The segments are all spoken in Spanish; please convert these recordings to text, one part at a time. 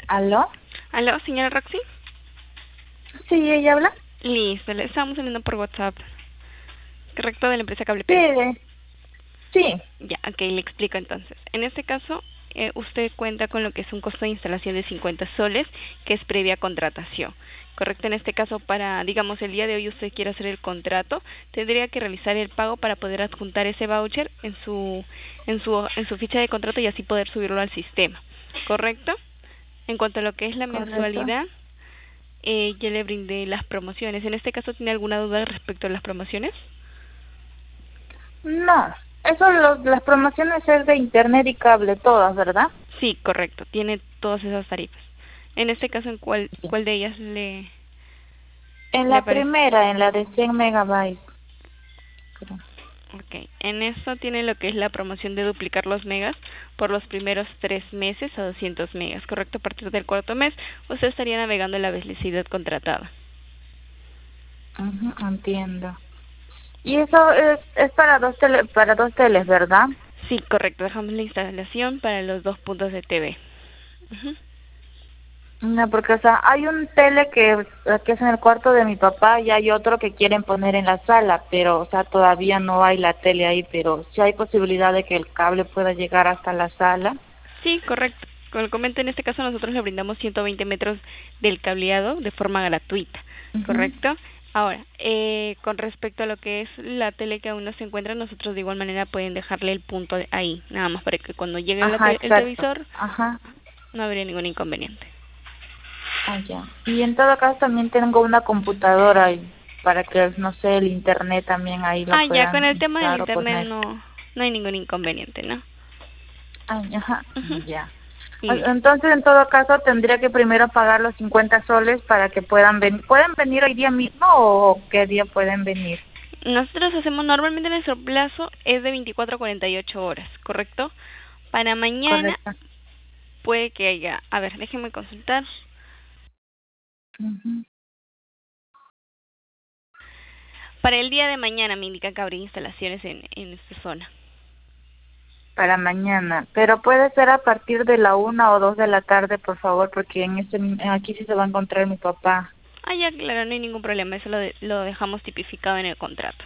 ¿Aló? Aló, señora Roxy. Sí, ella habla. Listo, le estamos enviando por WhatsApp. Correcto, de la empresa Cable Sí, Perú. sí, Ya, ok, le explico entonces. En este caso, usted cuenta con lo que es un costo de instalación de 50 soles, que es previa contratación. Correcto, en este caso, para, digamos, el día de hoy usted quiere hacer el contrato, tendría que realizar el pago para poder adjuntar ese voucher en su ficha de contrato y así poder subirlo al sistema. ¿Correcto? En cuanto a lo que es la correcto. mensualidad, ya le brindé las promociones. En este caso, ¿tiene alguna duda respecto a las promociones? No, eso las promociones es de internet y cable, todas, ¿verdad? Sí, correcto. Tiene todas esas tarifas. En este caso, ¿en cuál, Sí. cuál de ellas le, En le la aparece? primera, en la de 100 megabytes, creo. Ok. En esto tiene lo que es la promoción de duplicar los megas por los primeros 3 meses a 200 megas. Correcto, a partir del cuarto mes, usted estaría navegando en la velocidad contratada. Ujú, entiendo. Y eso es para dos teles, ¿verdad? Sí, correcto. Dejamos la instalación para los 2 puntos de TV. Ujú. No, porque, o sea, hay un tele que es en el cuarto de mi papá y hay otro que quieren poner en la sala, pero, o sea, todavía no hay la tele ahí, pero sí hay posibilidad de que el cable pueda llegar hasta la sala. Sí, correcto. Como le comento, en este caso nosotros le brindamos 120 metros del cableado de forma gratuita, Ujú. ¿correcto? Ahora, con respecto a lo que es la tele que aún no se encuentra, nosotros de igual manera pueden dejarle el punto ahí, nada más para que cuando llegue Ajá, el exacto. televisor Ajá. no habría ningún inconveniente. Ah, ya. Y en todo caso también tengo una computadora y para que, no sé, el internet también ahí lo Ah, ya, con puedan el tema del usar o internet poner. no hay ningún inconveniente, ¿no? Ah, ajá, Ujú. ya. Listo. Entonces, en todo caso, tendría que primero pagar los 50 soles para que puedan venir. ¿Pueden venir hoy día mismo o qué día pueden venir? Nosotros hacemos normalmente nuestro plazo es de 24 a 48 horas, ¿correcto? Para mañana Correcto. puede que haya, a ver, déjenme consultar. Ujú. Para el día de mañana me indican que habría instalaciones en esta zona. Para mañana. Pero puede ser a partir de la 1 o 2 de la tarde, por favor, porque aquí sí se va a encontrar mi papá. Ah, ya, claro, no hay ningún problema, eso lo dejamos tipificado en el contrato.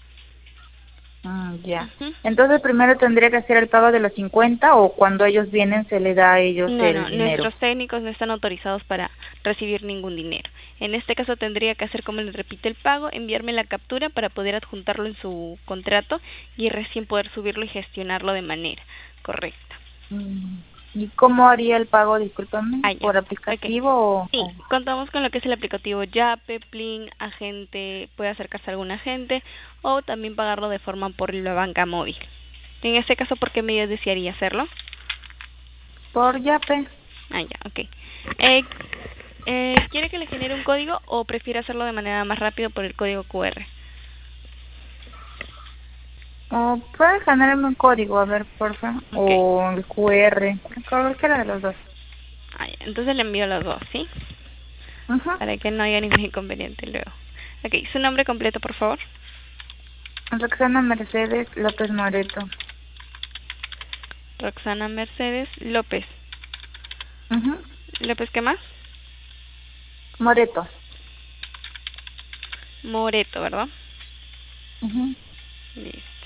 Ya. Ujú. Entonces primero tendría que hacer el pago de los 50 o cuando ellos vienen se le da a ellos No, el no, dinero. nuestros técnicos no están autorizados para recibir ningún dinero. En este caso tendría que hacer como les repite el pago, enviarme la captura para poder adjuntarlo en su contrato y recién poder subirlo y gestionarlo de manera correcta. Mm, ¿Y cómo haría el pago, discúlpame? Ah, ya. ¿Por Ok. aplicativo Sí, contamos con lo que es el aplicativo Yape, Plin, agente, puede acercarse a algún agente o también pagarlo de forma por la banca móvil. En este caso, ¿por qué medios desearía hacerlo? por Yape? Ah, ya, ok. ¿Quiere que le genere un código o prefiere hacerlo de manera más rápido por el código QR? ¿O puede generarme un código, a ver, por favor? Ok. O el QR, cualquiera de los dos. Ah, ya. Entonces le envío los dos, ¿sí? Ajá. Para que no haya ningún inconveniente luego. Ok, su nombre completo, por favor. Roxana Mercedes López Moreto. Roxana Mercedes López. Ajá. ¿López qué más? Moreto. Moreto, ¿verdad? Ajá. Listo.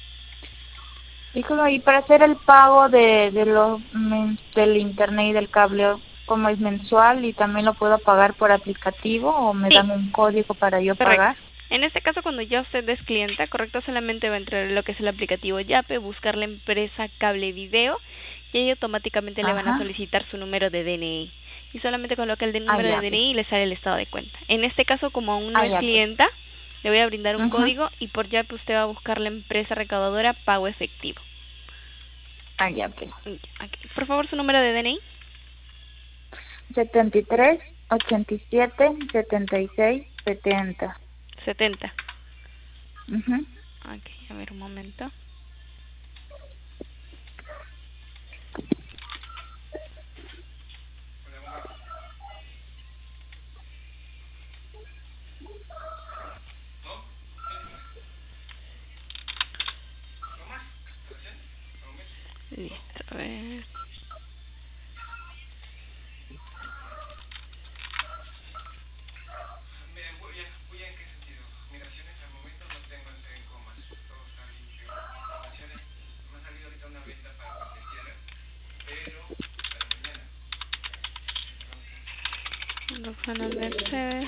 Y para hacer el pago del internet y del cable, ¿cómo es mensual y también lo puedo pagar por aplicativo o me Sí, dan un código para yo correcto. pagar? En este caso, cuando ya usted es clienta, correcto, solamente va a entrar en lo que es el aplicativo Yape, buscar la empresa Cable Video y ahí automáticamente le van a Ajá. solicitar su número de DNI. Y solamente coloca el Ah, número de ya, pues. DNI y le sale el estado de cuenta. En este caso, como aún no Ah, es ya, pues. clienta, le voy a brindar un Ajá. código y por Yape usted va a buscar la empresa recaudadora Pago Efectivo. Ah, ya, pues. Aquí. Por favor, su número de DNI. 73 87 76 70. 70. Ajá. Ok, a ver un momento. Listo, a ver. Ana Mercedes.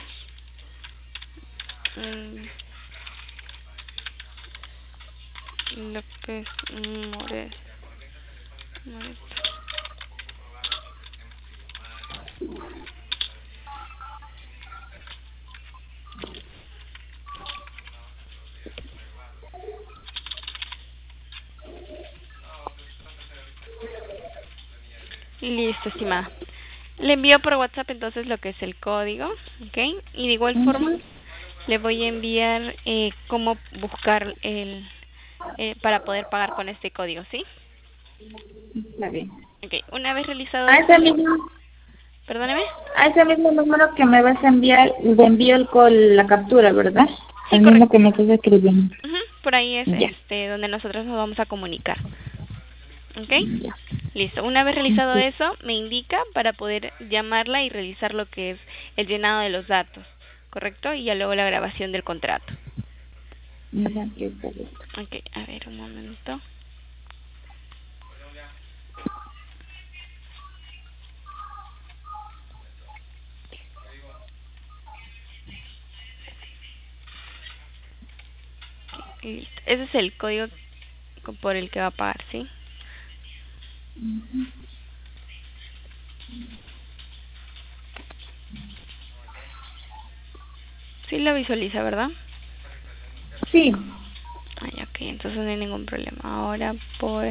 López Moreto. Listo, estimada. Le envío por WhatsApp entonces lo que es el código, ¿ok? Y de igual forma le voy a enviar cómo buscar para poder pagar con este código, ¿sí? Está bien. Ok, una vez realizado A eso, ese mismo, perdóneme. a ese mismo número que me vas a enviar, le envío la captura, ¿verdad? Sí, El mismo correcto. que me estás escribiendo. Por ahí es Ya. donde nosotros nos vamos a comunicar. ¿Ok? Ya. Listo. Una vez realizado Sí. eso, me indica para poder llamarla y realizar lo que es el llenado de los datos, ¿correcto? Y ya luego la grabación del contrato. Ya, que está bien. Ok, a ver, un momento. Listo. Ese es el código por el que va a pagar, ¿sí? Sí lo visualiza, ¿verdad? Sí. Ay, ok, entonces no hay ningún problema. Ahora por...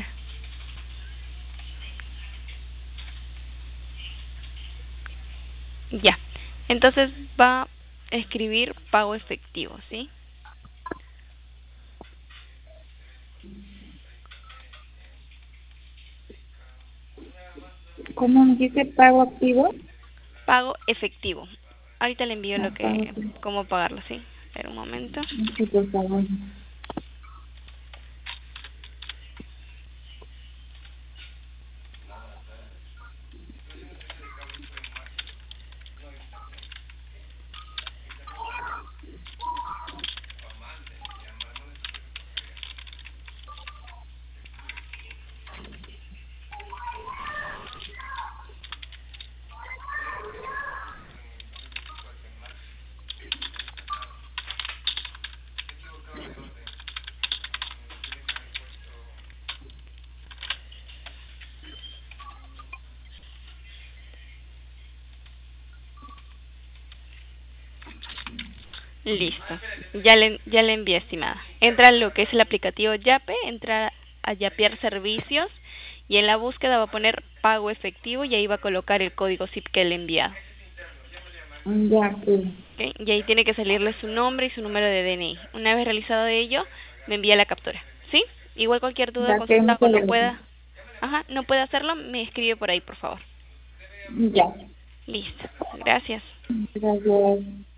Ya. Entonces va a escribir pago efectivo, ¿sí? ¿Cómo me dice pago activo? Pago efectivo. Ahorita le envío No, lo pago que... activo. cómo pagarlo, ¿sí? Espera un momento. Sí, por favor. Listo. Ya le envié, estimada. Entra en lo que es el aplicativo Yape, entra a Yapear servicios y en la búsqueda va a poner pago efectivo y ahí va a colocar el código SIP que le he enviado. Ya, sí. ¿Ok? Y ahí tiene que salirle su nombre y su número de DNI. Una vez realizado ello, me envía la captura. ¿Sí? Igual cualquier duda, Ya, que consulta o muchas no gracias. pueda, no puede hacerlo, me escribe por ahí, por favor. Ya. Listo. Gracias. Gracias.